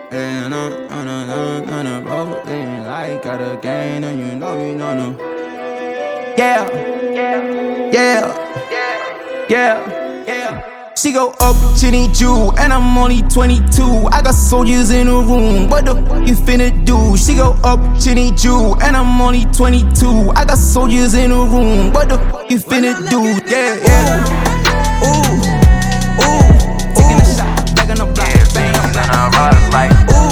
And I'm rolling like got a gain, and you know. Yeah, yeah. She go up, she need you, and I'm only 22. I got soldiers in the room, what the fuck you finna do? She go up, she need you, and I'm only 22. I got soldiers in the room, what the fuck you finna do? Yeah. Ooh, taking a shot, back on the block, bang, and I ride like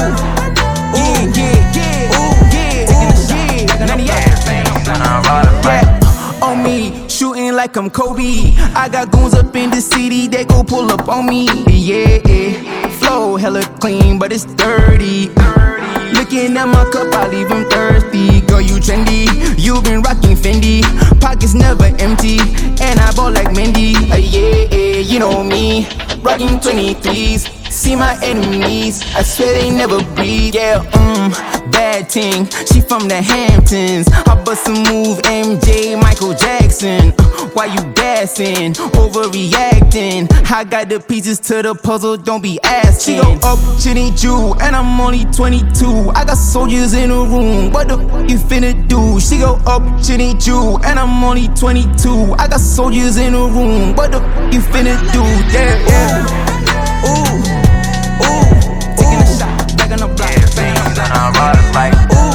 and I ride like on me, shooting like I'm Kobe. I got goons up in the city, they go pull up on me. Yeah, flow hella clean, but it's dirty. Looking at my cup, I leave him thirsty. Girl, you trendy, you been rocking Fendi. Pockets never empty, and I ball like Mendy. Yeah, you know me, rocking 23s. See my enemies, I swear they never breathe. Yeah, bad ting, she from the Hamptons. I bust a move, MJ, Michael Jackson. Why you gassing, overreacting? I got the pieces to the puzzle, don't be asking. She go up, she need you, and I'm only 22. I got soldiers in the room, what the fuck you finna do? She go up, she need you, and I'm only 22. I got soldiers in the room, what the fuck you finna do? Yeah. Ooh. Taking a shot, back on the block, bang, and I ride like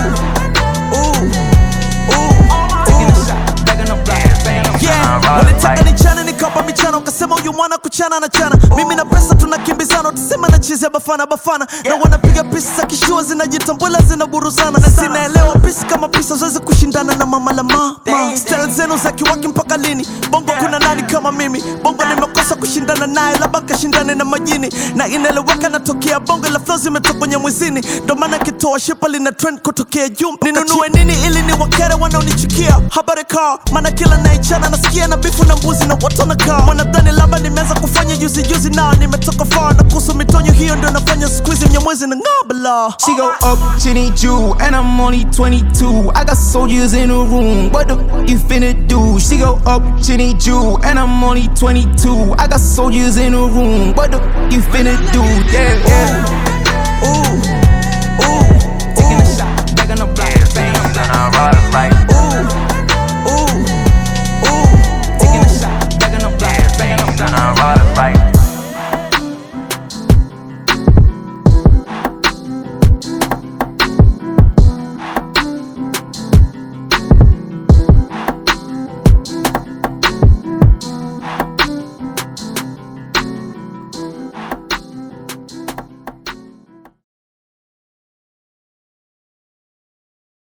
taking a shot, back on the block, bang. Walitaka nichane nikapa michano, ukasema uyu mwana kuchana na chana. Mimi na pesa tunakimbizana, tusema na chizi ya bafana. Na wanapiga pisi za kishua, zinajitambula zinaburuzana. Na sinaelewa pisi kama pisa, zoezi kushindana na mama la mama. Style zenu za kiwaki mpaka lini? Bongo kuna nani kama mimi? Bongo nimekosa kushindana naye, labda kashindane na majini. Na inaeleweka natokea bongo, la flow zimetoka kwenye mwezini. Ndo maana kitoa shipa lina trend kutokea juu. Ninunue nini ili ni wakere wanaonichukia? Habari kaa, maana kila naichana nasikia na bifu na mbuzi na watu wanakaa. Wanadhani labda nimeanza kufanya juzi na nimetoka far. Na kuhusu mitonyo hiyo ndo nafanya squeeze mnyamwezi na ngabala. She go up, she need you, and I'm only 22. I got soldiers in the room, what the fuck you finna do? She go up, she need you, and I'm only 22. I got soldiers in the room, what the fuck you finna do? Yeah.